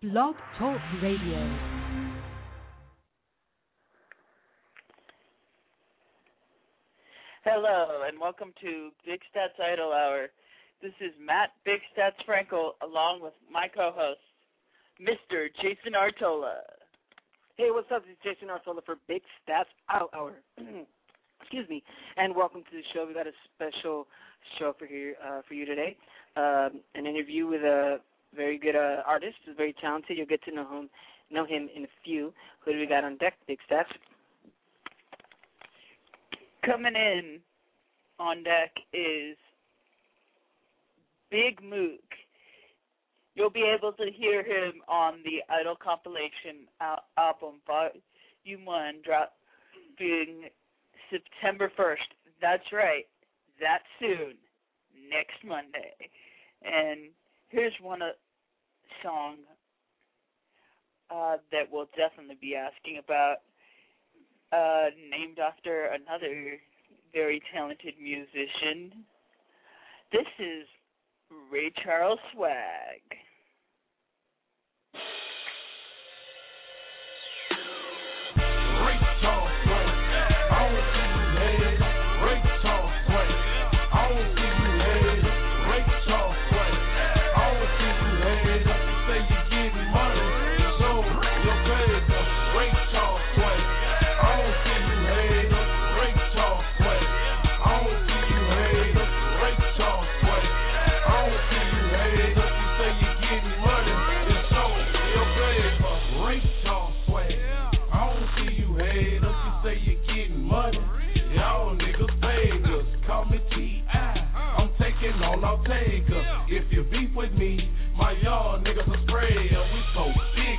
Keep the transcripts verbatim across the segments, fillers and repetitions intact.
Blog Talk Radio. Hello, and welcome to Big Stats Idol Hour. This is Matt Big Stats Frankel, along with my co-host, Mister Jason Artola. Hey, what's up? This is Jason Artola for Big Stats Idol Hour. Excuse me, and welcome to the show. We got a special show for here uh, for you today. Um, an interview with a very good uh, artist, who's very talented. You'll get to know him, know him in a few. Who do we got on deck, Big Stats? Coming in on deck is Big Mook. You'll be able to hear him on the Idol compilation al- album Volume one, dropping September first. That's right, that's soon, next Monday. And here's one uh, song uh, that we'll definitely be asking about, uh, named after another very talented musician. This is Ray Charles Swag. Ray Charles Swag. I don't see you haters. Ray Charles Swag. I don't see you haters. Ray Charles Swag. I don't see you haters. You say you getting money, so your paper. Ray Charles Swag. I don't see you haters. Ray Charles Swag. I don't see you haters. Ray Charles Swag. I don't see you haters. You say you getting money, so your paper. Ray Charles Swag. I don't see you haters. You say you getting money. Y'all niggas beggars. Call me T I. I'm taking all our takers. If you beef with me, my y'all niggas are spray. We so big,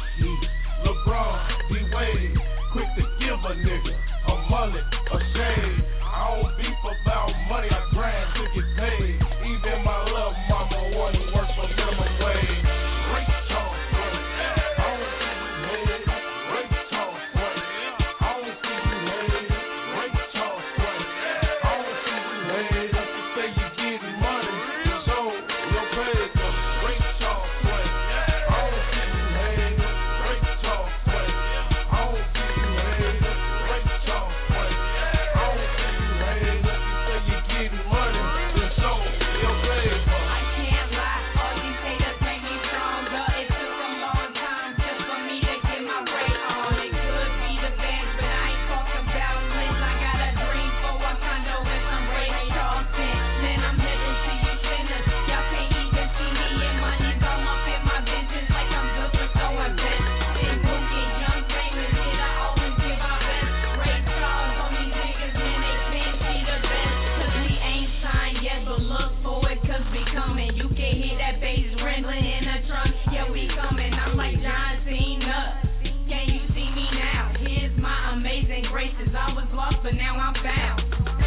LeBron, D-Wade. Quick to give a nigga a mullet, a shade. I don't beef about money, I grind to get paid. Even my love mama wanna work for minimum wage. Ray Charles Swag. I don't see you haters. Ray Charles Swag. I don't see you haters. Ray Charles Swag. I don't see you haters. You say you getting money, so your paper. Ray Charles Swag. I don't see you haters. Ray Charles Swag. I don't see you haters. Ray Charles Swag. I don't see you haters. You say you getting money, so your paper. I can't lie, all these haters make me stronger. It took a long time just for me to get my weight on. It could be the fans, but I ain't talking about Lynch. I got a dream for a condo with some Ray Charleston. Then I'm heading to you sinners. Y'all can't even see me and money's all up in my business like I'm good for so events. Big Boogie, young famous, hit I always give our best. Ray Charles on these niggas, man, they can't see the best. Cause we ain't signed yet, but look for it, cause we coming. You can hear that bass rambling in the trunk, yeah, we coming. I'm like John Cena, can you see me now? Here's my amazing graces, I was lost, but now I'm found.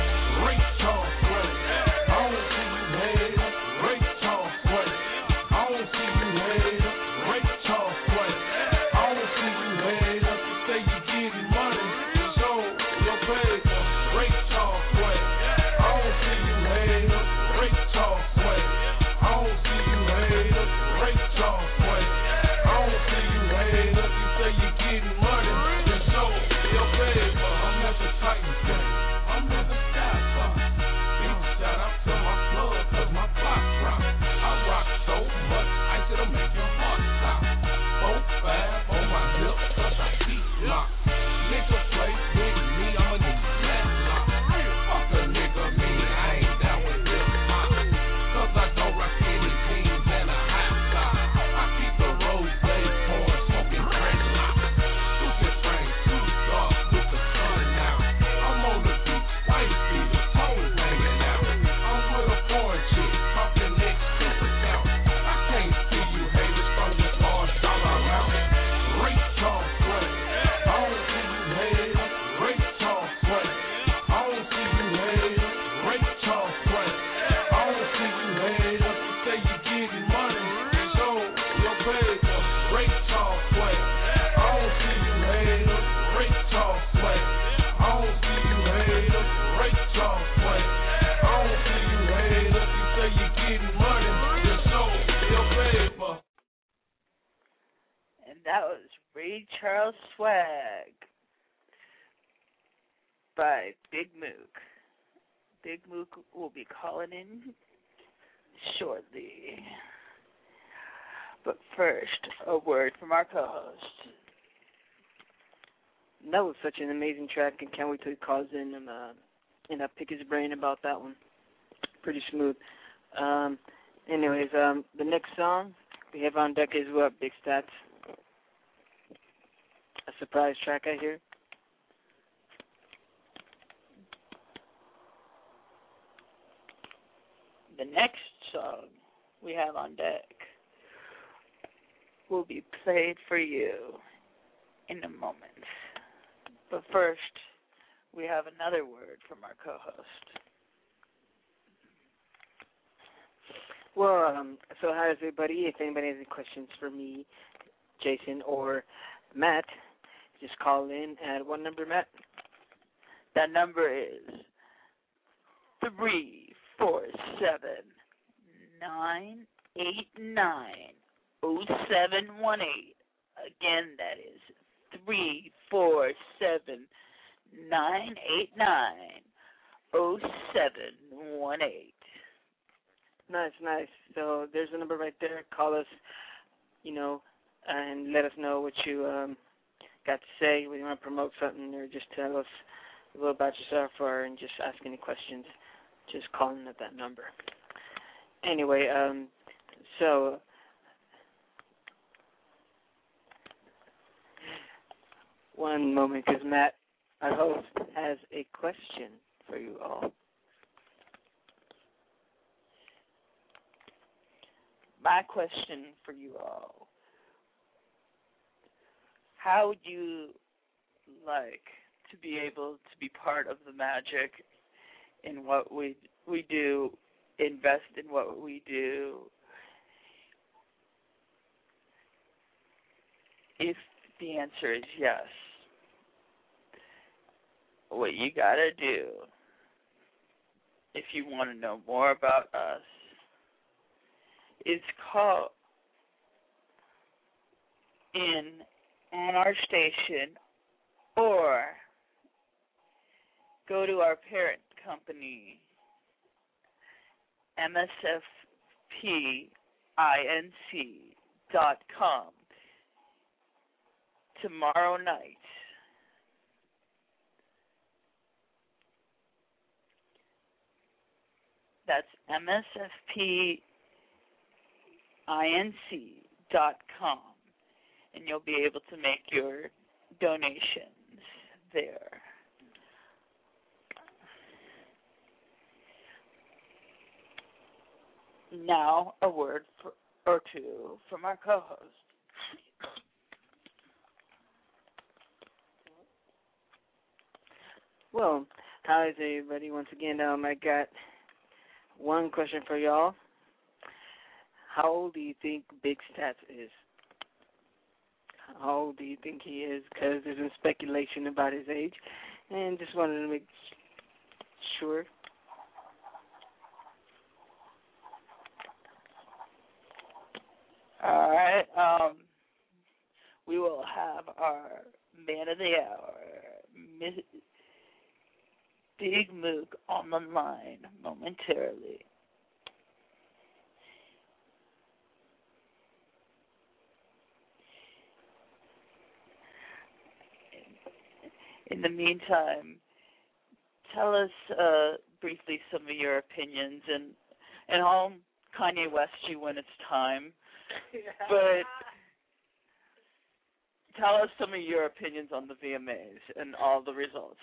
Ray Charles Swag. I don't see you haters. Ray Charles Swag. I don't see you haters. Ray Charles Swag. I don't see you haters. You say you getting money, so your paper. Ray Charles Swag. I don't see you haters. Ray Charles Swag. I don't see you haters. Ray Charles Swag. I don't see you haters. You say you getting money, so your paper. I'm at the Titan Gang. I'm at the Sky Bar. Big shout out to my plug, cause my clock rock. I rock so much, I it'll make your heart stop. Four, five on my hip, cause I keep locked. Nigga play with me, I'ma need that lock. Fuck a nigga, me, I ain't down with this pop. Cause I don't rock any jeans and a hot top. I keep the rose pouring, smoking dreadlocks. Stupid frame, too dark with the sun out. I'm on the beach, white feet, toes hanging out. I'm with a foreign chick, talking next kiss account. I can't see you haters from this large dollar amount. Ray Charles Swag. I don't see you haters. Ray Charles Swag. I don't see you haters. Ray Charles Swag. I don't see you haters. You say you getting money, so your paper. Ray Charles Swag. I don't see you haters. Ray Charles Swag. I don't see you haters. Ray Charles Swag. I don't see you haters. You say you getting money, so your paper. And that was Ray Charles Swag by Big Mook. Big Mook will be calling in shortly. But first, a word from our co-host. That was such an amazing track, and can't wait till he calls in and uh, and I pick his brain about that one. Pretty smooth. Um, anyways, um, the next song we have on deck is what? Big Stats. A surprise track, I hear. The next song we have on deck will be played for you in a moment. But first, we have another word from our co-host. Well, um, so hi everybody. If anybody has any questions for me, Jason, or Matt, just call in at what number, Matt? That number is three four seven nine eight nine oh seven one eight. Again, that is three four seven nine eight nine oh seven one eight. Nice, nice. So there's a number right there. Call us, you know, and let us know what you um, got to say. Whether you want to promote something or just tell us a little about yourself, or and just ask any questions. Just call in at that number. Anyway, um, so one moment, because Matt, our host, has a question for you all. My question for you all: how would you like to be able to be part of the magic in what we we do, invest in what we do? If the answer is yes, what you gotta do, if you want to know more about us, is call in on our station or go to our parent company, M S F P Inc dot com, tomorrow night. That's M S F P Inc dot com, and you'll be able to make your donations there. Now, a word for, or two from our co-host. Well, how's everybody? Once again, um, I got one question for y'all. How old do you think Big Stats is? How old do you think he is? Because there's been speculation about his age, and just wanted to make sure. All right. Um, we will have our man of the hour, Miss Big Mook, on the line momentarily. In the meantime, tell us uh, briefly some of your opinions, and and I'll Kanye West you when it's time. But tell us some of your opinions on the V M As and all the results.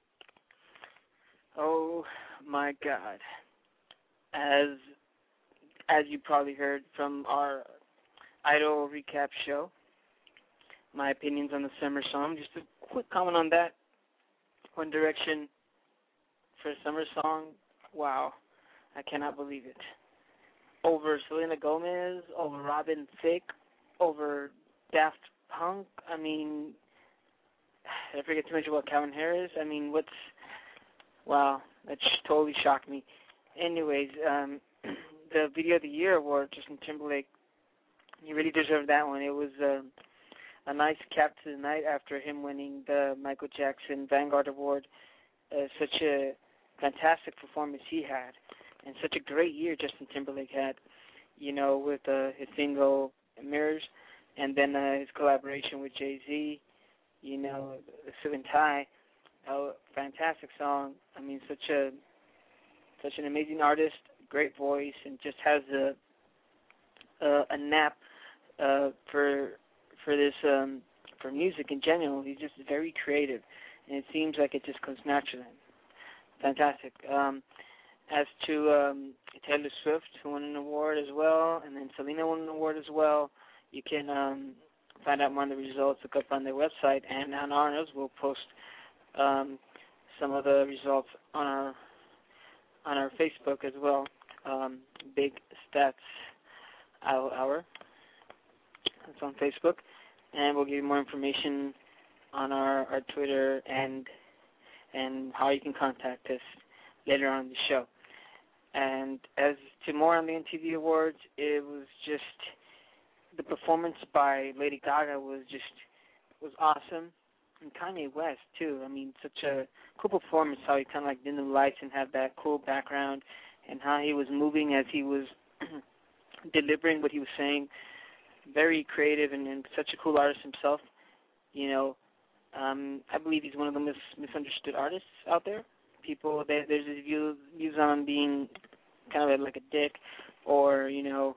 Oh my God! As as you probably heard from our Idol recap show, my opinions on the summer song. Just a quick comment on that. One Direction for a summer song. Wow, I cannot believe it. Over Selena Gomez, over Robin Thicke, over Daft Punk. I mean, I forget too much about Calvin Harris. I mean, what's wow, that sh- totally shocked me. Anyways, um, the Video of the Year award, Justin Timberlake, he really deserved that one. It was uh, a nice cap to the night after him winning the Michael Jackson Vanguard Award. Uh, such a fantastic performance he had, and such a great year Justin Timberlake had, you know, with uh, his single Mirrors, and then uh, his collaboration with Jay-Z, you know, Suit and Tie. A fantastic song. I mean, such a such an amazing artist, great voice, and just has a a, a knack uh, for for this um, for music in general. He's just very creative, and it seems like it just comes naturally. Fantastic. Um, as to um, Taylor Swift, who won an award as well, and then Selena won an award as well, you can um, find out more on the results. Look up on their website, and on ours we'll post um, some of the results on our on our Facebook as well. Um, Big Stats Hour. It's on Facebook, and we'll give you more information on our, our Twitter and and how you can contact us later on in the show. And as to more on the M T V Awards, it was just the performance by Lady Gaga was just was awesome, and Kanye West too. I mean, such a cool performance. How he kind of like dimmed the lights and had that cool background, and how he was moving as he was delivering what he was saying. Very creative and, and such a cool artist himself. You know, um, I believe he's one of the mis- misunderstood artists out there. People, they, there's this view, views on him being kind of like a dick, or you know,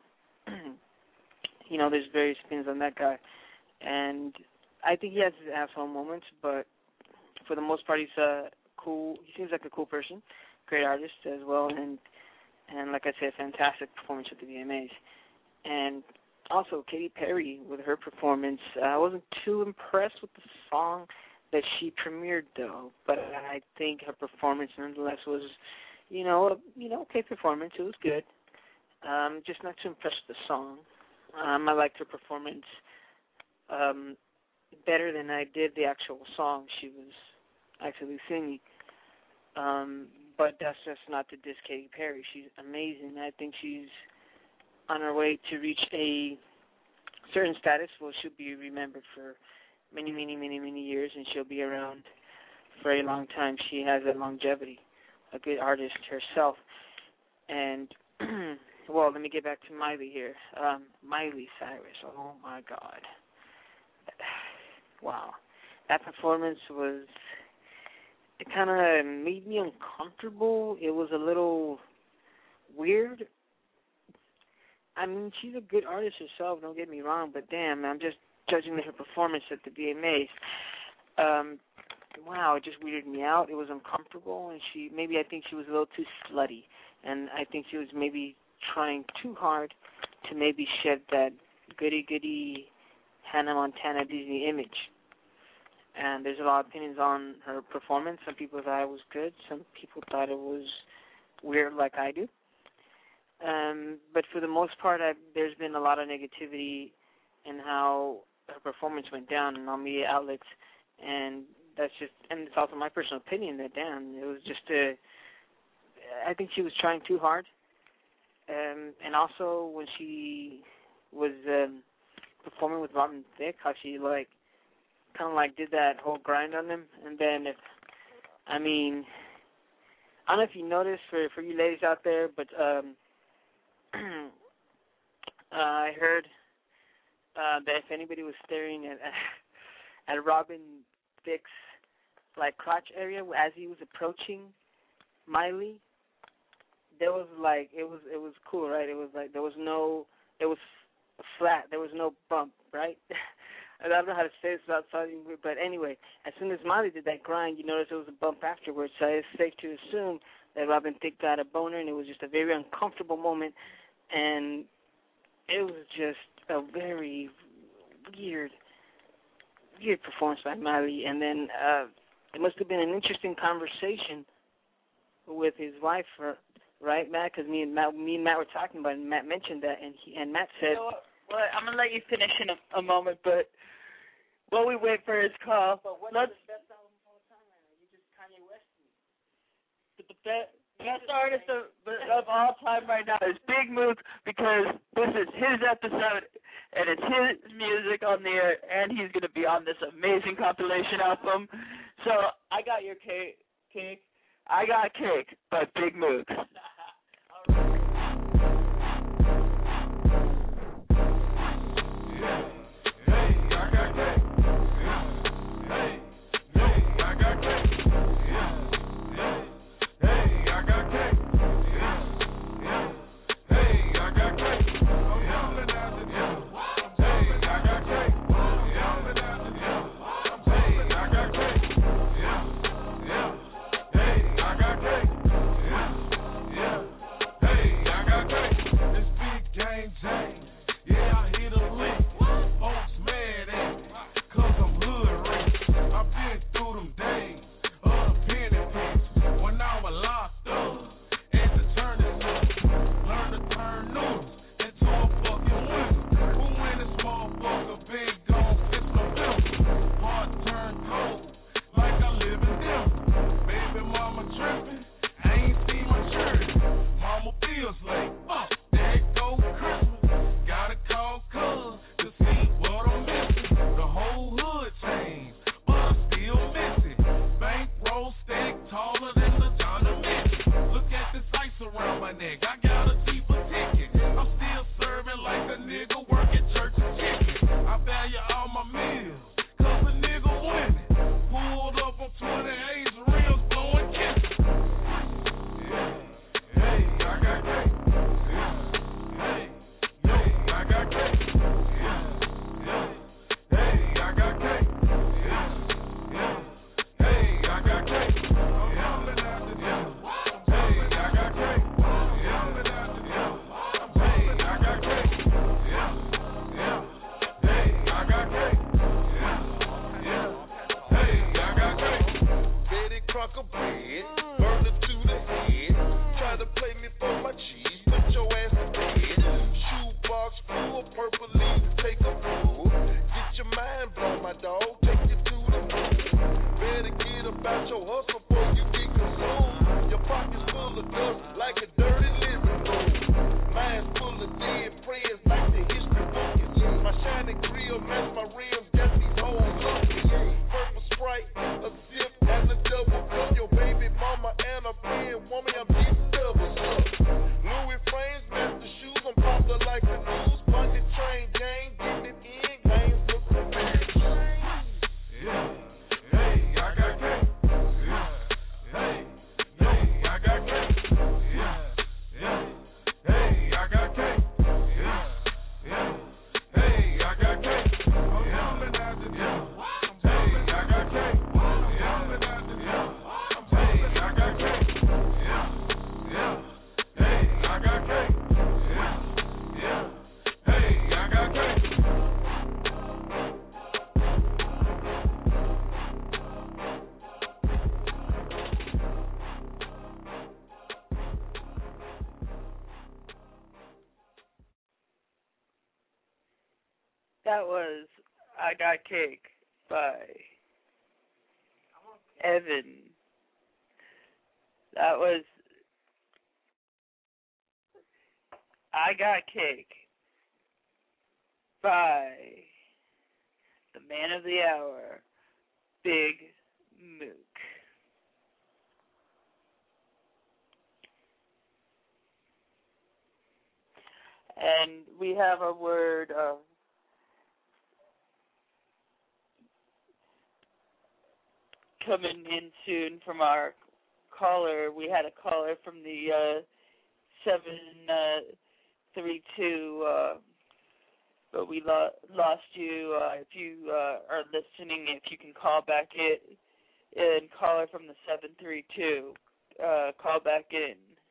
you know, there's various spins on that guy, and I think he has his asshole moments, but for the most part, he's a cool. He seems like a cool person, great artist as well, and and like I said, fantastic performance at the V M As, and also Katy Perry with her performance. Uh, I wasn't too impressed with the song that she premiered though, but I think her performance nonetheless was, you know, a, you know, okay performance. It was good. Um, just not too impressed with the song. Um, I liked her performance um, better than I did the actual song she was actually singing. Um, but that's just not to diss Katy Perry. She's amazing. I think she's on her way to reach a certain status where she'll be remembered for many, many, many, many years, and she'll be around for a long time. She has that longevity, a good artist herself. And, well, let me get back to Miley here. Um, Miley Cyrus, oh my God. Wow. That performance was, it kind of made me uncomfortable. It was a little weird. I mean, she's a good artist herself, don't get me wrong, but damn, I'm just judging her performance at the V M As. Um, wow, it just weirded me out. It was uncomfortable, and she, maybe I think she was a little too slutty, and I think she was maybe trying too hard to maybe shed that goody-goody Hannah Montana Disney image. And there's a lot of opinions on her performance. Some people thought it was good. Some people thought it was weird like I do. Um, but for the most part, I've, there's been a lot of negativity in how her performance went down in all media outlets, and that's just, and it's also my personal opinion that, damn, it was just a, I think she was trying too hard. Um, and also when she was um, performing with Robin Thicke, how she, like, kind of, like, did that whole grind on him, and then, if, I mean, I don't know if you noticed, for, for you ladies out there, but, um, uh, I heard uh, that if anybody was staring at at Robin Thicke's like crotch area as he was approaching Miley, there was like it was it was cool, right? It was like there was no it was flat, there was no bump, right? I don't know how to say this without sounding weird, but anyway, as soon as Miley did that grind, you noticed there was a bump afterwards, so it's safe to assume that Robin Thicke got a boner, and it was just a very uncomfortable moment, and it was just a very weird, weird performance by Miley. And then uh, it must have been an interesting conversation with his wife, right, Matt? Because me and Matt, me and Matt were talking about it, and Matt mentioned that, and he and Matt said, You know what? Well, I'm gonna let you finish in a, a moment, but while we wait for his call, "But what's let's. the best album of all time right now? You just Kanye West me." But the best, best artist of, of all time right now is Big Mook, because this is his episode, and it's his music on there, and he's going to be on this amazing compilation album. So I got your cake, cake. I got cake by Big Mook. That was I Got Cake by Evan. That was I Got Cake by the man of the hour, Big Mook. And we have a word of coming in soon from our caller. We had a caller from the uh, seven three two, uh, but we lo- lost you. Uh, if you uh, are listening, if you can call back in, and caller from the seven three two, uh, call back in.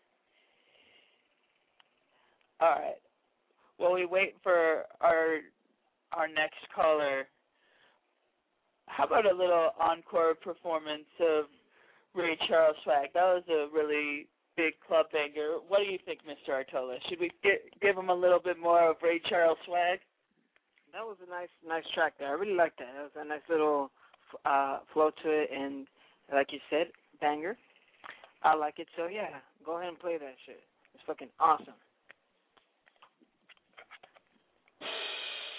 All right. While we wait for our our next caller, how about a little encore performance of Ray Charles Swag? That was a really big club banger. What do you think, Mister Artola? Should we get, give him a little bit more of Ray Charles Swag? That was a nice, nice track there. I really liked that. It was a nice little uh, flow to it, and like you said, banger. I like it. So yeah, go ahead and play that shit. It's fucking awesome.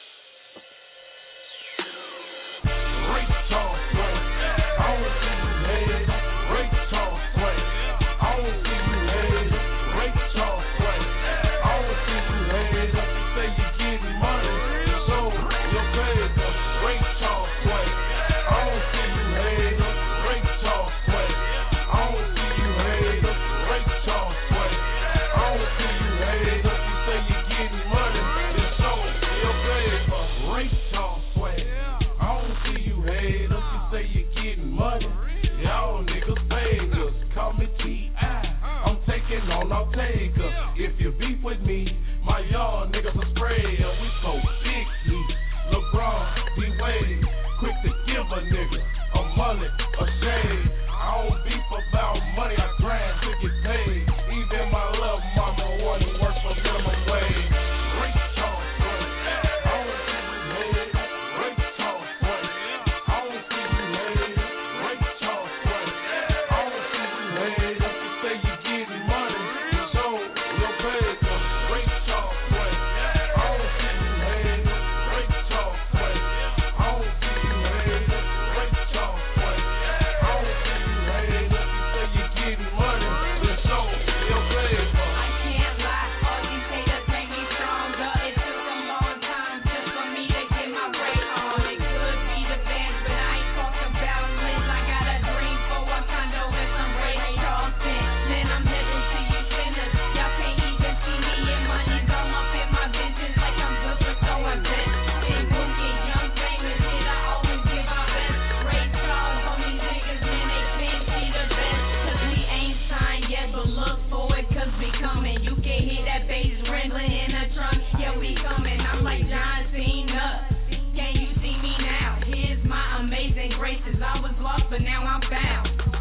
Rachel Sweat. I don't see you haters. Rachel Sweat. I don't see you haters. Rachel Sweat. I don't see you haters. You say you getting money, so your paper. Rachel Sweat. I don't see you haters. Rachel Sweat. I don't see you haters. Rachel Sweat. I don't see you haters. You say you getting money, so your paper. Rachel Sweat. I don't see you haters. You say you getting money. Y'all niggas beggars. Call me T I. I'm taking on all takers. If you beef with me, my y'all niggas a sprayer. We so big heat. LeBron, D-Wade. Quick to give a nigga a mullet, a shade. I don't beef about money. I grind to get paid. Even my little mama wanna work for minimum wage. Rachel Sweat. I don't see you haters. Rachel Sweat. I don't see you haters. Rachel Sweat. I don't see you haters. You say you getting money, so your paper. Rachel Sweat. I don't see you haters. Rachel Sweat. I don't see you haters. Rachel Sweat. I don't see you haters. You say you getting money, so your paper. I can't lie, all these haters make me stronger. It took a long time just for me to get my weight on. It could be the bands, but I ain't talking about Liz. I got a dream for a condo with some Ray Charleston. Then I'm heading to you sinners. Y'all can't even see me and money's all up in my business like I'm good for throwing bets. Big boogie, young famous, shit I always give our best. Ray Charles on these niggas, man, they can't see the best. Cause we ain't signed yet, but look for it, cause we coming. You can hear that bass wrangling in the trunk, yeah, we coming. I'm like John Cena, can you see me now? Here's my amazing graces. I was lost, but now I'm found.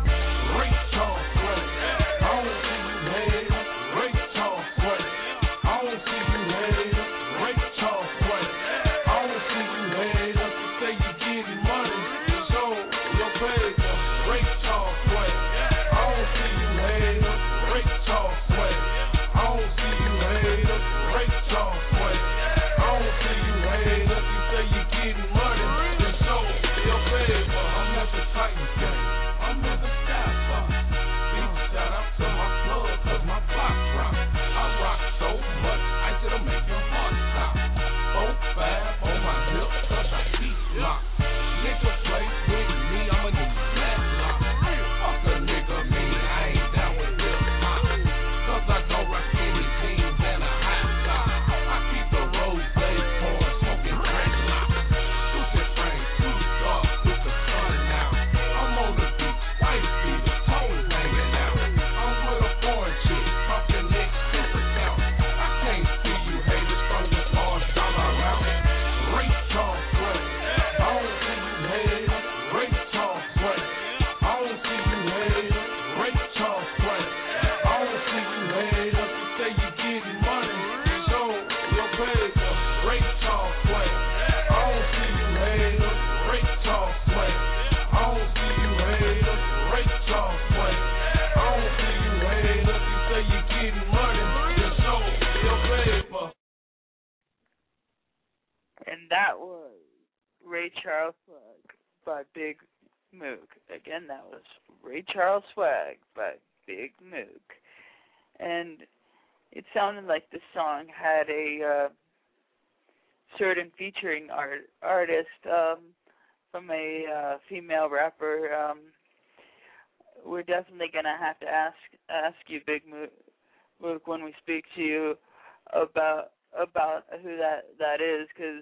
Rachel Sweat. I don't see you haters. Rachel Sweat. I don't see you haters. Rachel Sweat. I don't see you haters. You say you getting money, so your paper. Rachel Sweat. I don't see you haters. Rachel Sweat. I don't see you haters. Rachel Sweat. I don't see you haters. You say you getting money, so your paper. I'm at the Titans game. I'm at the Skybox. Big shout out to my plug, cause my block rock. I rock so much, I it'll make your heart stop. Four, five on my hip, cause I keep locked. Nigga play with me, I'm a new flat lock. Fuck a nigga, me, I ain't down with hip hop. Cause I don't rock any jeans and a hot top. I keep the rose pouring, smoking dreadlock. Stupid frame, too dark with the sun out. I'm on the beach, white feet, the toes hanging out. I'm with a foreign chick, talking next kiss account. I can't see you haters from your small dollar amount. Rachel Sweat. I don't see you haters. Rachel Sweat. I don't see you haters. Rachel Sweat. I don't see you haters. You say you getting money, so your paper. Rachel Sweat. I don't see you haters. Rachel Sweat. I don't see you haters. Rachel Sweat. I don't see you haters. You say you getting money, so your paper. And that was Ray Charles Swag by Big Mook. Again, that was Ray Charles Swag by Big Mook. And it sounded like the song had a uh, certain featuring art, artist um, from a uh, female rapper. Um, we're definitely going to have to ask ask you, Big Mook, Mook, when we speak to you about about who that, that is, because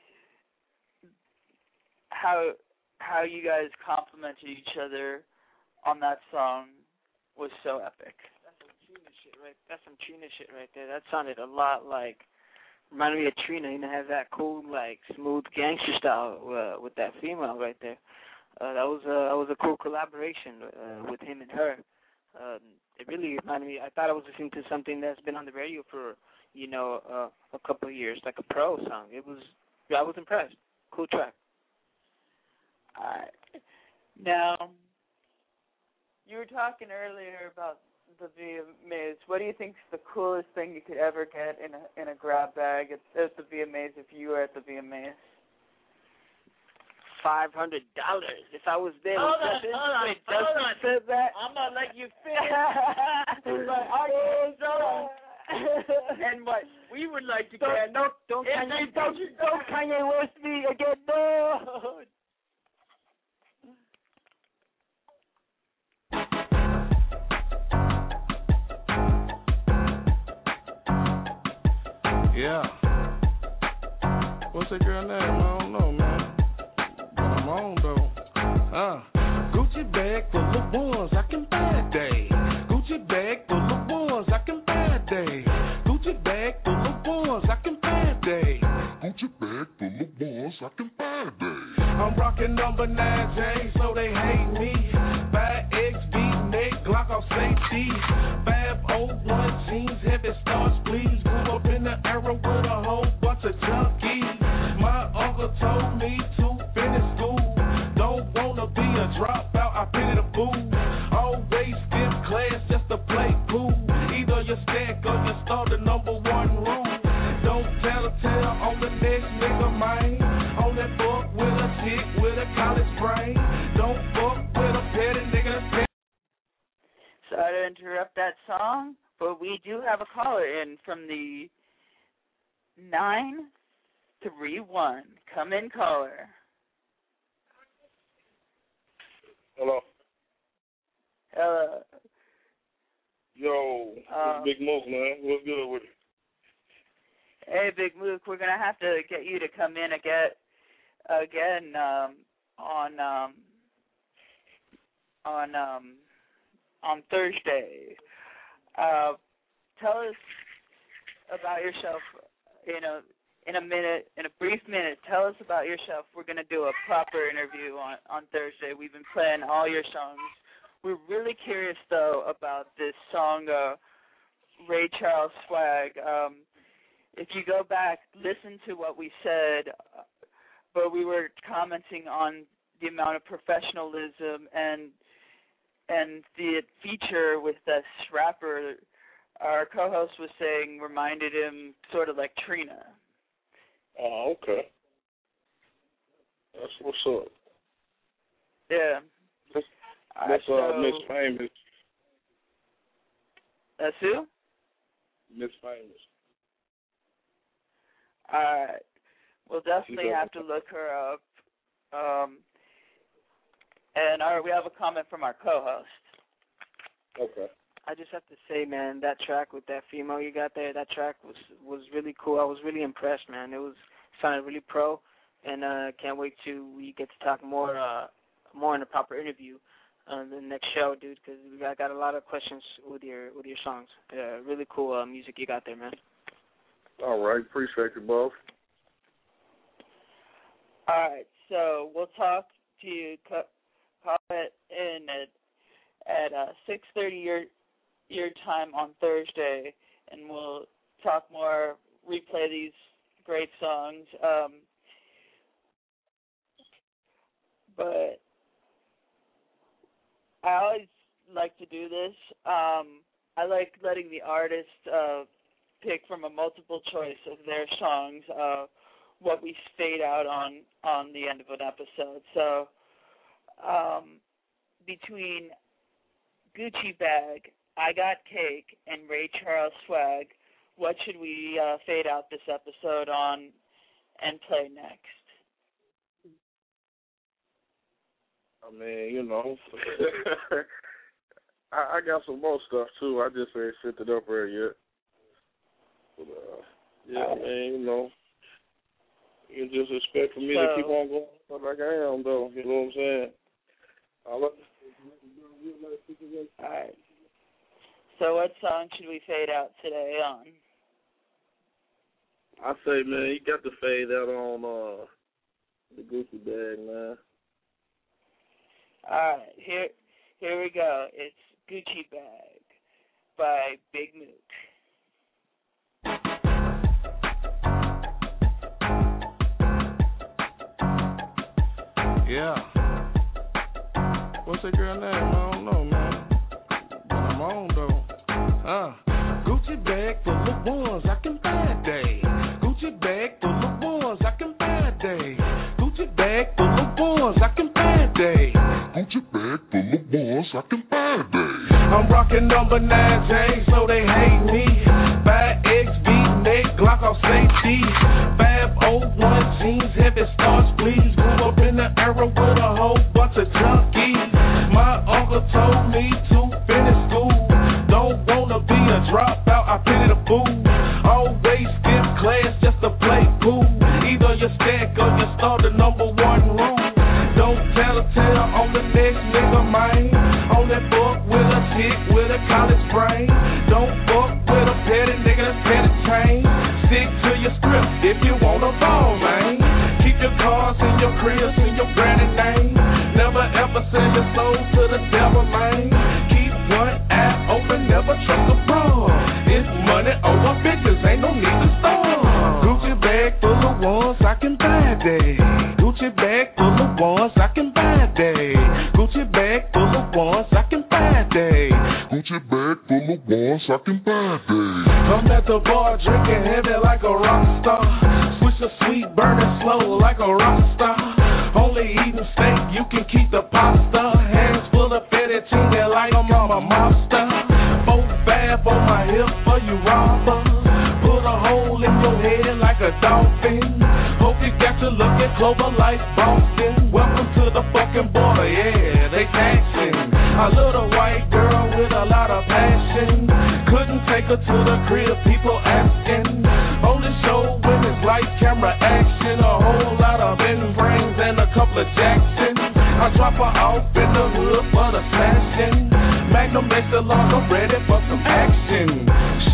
how how you guys complimented each other on that song was so epic. That's some Trina shit right. That's some Trina shit right there. That sounded a lot like, reminded me of Trina. You know, have that cool, like, smooth gangster style uh, with that female right there. Uh, that was a that was a cool collaboration uh, with him and her. Um, it really reminded me. I thought I was listening to something that's been on the radio for, you know, uh, a couple of years, like a pro song. It was, yeah, I was impressed. Cool track. Alright. Now, you were talking earlier about the V M As. What do you think is the coolest thing you could ever get in a in a grab bag at, at the V M As if you were at the V M As? five hundred dollars. If I was there, Hold was on, that hold on, Wait, hold Dustin on. said that. I'm gonna let you finish. But are you so? And what we would like to Don't, get? don't, don't, If Kanye, they don't, do- don't Kanye West me again, no. Yeah. What's that girl name? I don't know, man. But I'm on, though. Uh. Gucci bag full of ones I can buy a day. Gucci bag full of ones I can buy a day. Gucci bag full of ones I can buy a day. Gucci bag full of ones I can buy a day. I'm rocking number nine J, so they hate me. five X B neck, Glock off safety. five oh one jeans, heavy stars, please. Grew up in the era with a whole bunch of junkies. My uncle told me to finish school. Don't wanna be a dropout, I pity the fool. Always skip class just to play cool. Either you stack or you start the number one rule. Don't tell a tale on the next nigga, man. Only fuck with a chick with a college brain. Don't fuck with a petty nigga that's Sorry to interrupt that song, but we do have a caller in from the nine three one. Come in, caller. Hello. Uh, Yo, Uh, it's Big Mook, man. What's good with you? hey, Big Luke, we're gonna have to get you to come in again, again um, on um, on um, on Thursday. Uh, tell us about yourself. You know, in a minute, in a brief minute, tell us about yourself. We're gonna do a proper interview on on Thursday. We've been playing all your songs. We're really curious though about this song, uh, Ray Charles Swag. Um, if you go back, listen to what we said, uh, but we were commenting on the amount of professionalism and and the feature with this rapper. Our co-host was saying reminded him sort of like Trina. Oh, okay. That's what's up. Yeah. That's, All that's right, uh, so, Miss Famous. That's who? Miss Famous. All right. We'll definitely She's have to look her up. Um, and our, we have a comment from our co-host. Okay. I just have to say, man, that track with that female you got there, that track was was really cool. I was really impressed, man. It was sounded really pro, and uh, can't wait till we get to talk more uh, more in a proper interview on the next show, dude. Because we got, got a lot of questions with your with your songs. Yeah, really cool uh, music you got there, man. All right. Appreciate you both. All right. So we'll talk to you. Co- call it in at at uh, six thirty your your time on Thursday, and we'll talk more, replay these great songs. Um, but I always like to do this. Um, I like letting the artist uh, pick from a multiple choice of their songs uh, what we fade out on on the end of an episode. So um, between Gucci Bag, I Got Cake, and Ray Charles Swag, what should we uh, fade out this episode on and play next? I mean, you know, I, I got some more stuff too. I just ain't set it up there yet. But, uh, yeah, I mean, you know, you just expect for me So, to keep on going like I am, though. You know what I'm saying? I love all right. So what song should we fade out today on? I say, man, you got to fade out on uh, the Gucci Bag, man. All right, here, here we go. It's Gucci Bag by Big Mook. Yeah. What's that girl name? I don't know, man. But I'm on, though. Uh. Gucci bag full of ones I can buy a day. Gucci bag full of ones I can buy a day. Gucci bag full of ones, I can buy a day. Gucci bag full of ones, I can buy a day. I'm rocking number nine J's, so they hate me. five X V neck, Glock off safety. five oh one jeans, heavy stars, please. Grew up in the era with a whole bunch of junkies. My uncle told me to finish school. Don't wanna be a dropout, I pity the fool. Always skip class just to play pool. Either you stack or you start the number one rule. Don't tell a tale on the next nigga, man. Only fuck with a chick with a college brain. Don't fuck with a petty nigga that's petty chain. Stick to your script if you wanna ball, man. Keep your cars in your cribs in your granny name. Never ever sell your soul to the devil, man. Keep one eye open, never trust a fraud. It's money over bitches, ain't no need to store. Gucci bag full of ones, I can buy a day. Gucci bag full of ones, I can buy a day. Gucci bag full of ones, I can buy a day. Gucci bag full of ones, I can buy a day. I'm at the bar drinking heavy like a rock star. Switch the sweet burning slow like a rock star. Only eating steak, you can keep the pasta. Hands full of fettuccine like I'm a mobster. Four five on my hip for you robber. Put a hole in your head like a dolphin. Hope you got to look at Clover like Boston. Welcome to the fucking border, yeah, they taxing. I love a white girl with a lot of passion. Couldn't take her to the crib, people asking. Only show when it's light camera action. A whole lot of Ben brains and a couple of Jacksons. I drop her off in the hood for the fashion. Magnum extra long, I'm ready for some action.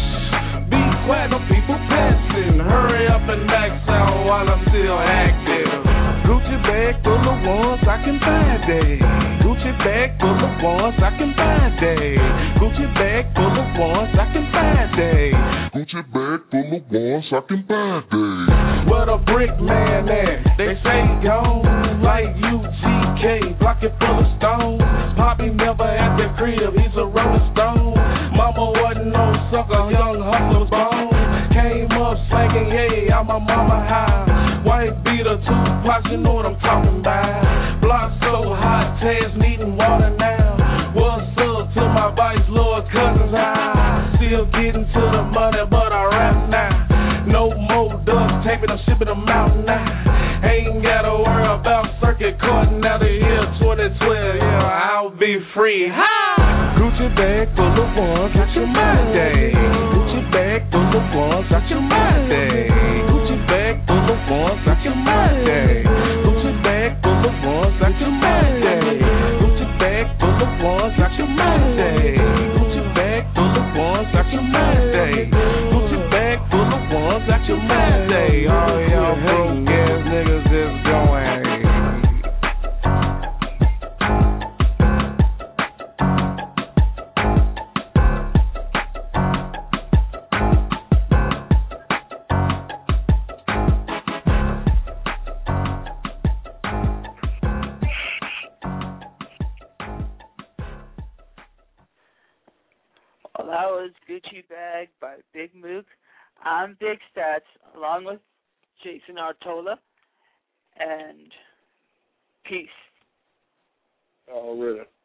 Shh, be quiet, no people passing. Hurry up and max out while I'm still active. Gucci bag full of ones, I can buy a day. Gucci bag full of ones, I can buy a day. Gucci bag full of ones, I can buy a day. Gucci bag full of ones, I can buy a day. Where the brick man at? They say gone like U G K, block it full of stones. Poppy never at the crib, he's a rolling stone. Mama wasn't no sucker, young hustler bone. Came up singing, yeah, I'm a mama high. White beater, two pots, you know what I'm talking about. Block so hot, Taz needing water now. What's up to my vice lord cousins high? Still getting to the money, but I rap now. No more duct taping, I'm shipping them out now. Ain't gotta worry about circuit court now the year twenty twelve, yeah, I'll be free. Ha! Gucci bag full of ones, got your mind day. Gucci bag full of ones, got your mind day. Gucci bag full of ones, got your mind day. Gucci bag full of ones, got your mind day. Gucci bag full of ones, got your mind day. Gucci bag full of ones, got your mind day. Gucci bag full of ones, got your mind day. All y'all broke ass niggas just going. Well, that was Gucci Bag by Big Mook. I'm Big Stats, along with Jason Artola. and peace. Already.